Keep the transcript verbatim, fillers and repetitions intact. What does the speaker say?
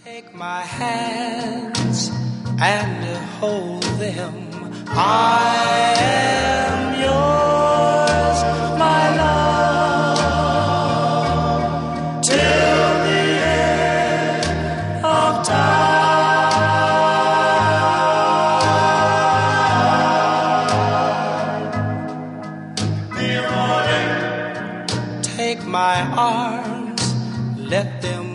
Take my hands and hold them. I am yours, my love, till the end of time. Take my arms, let them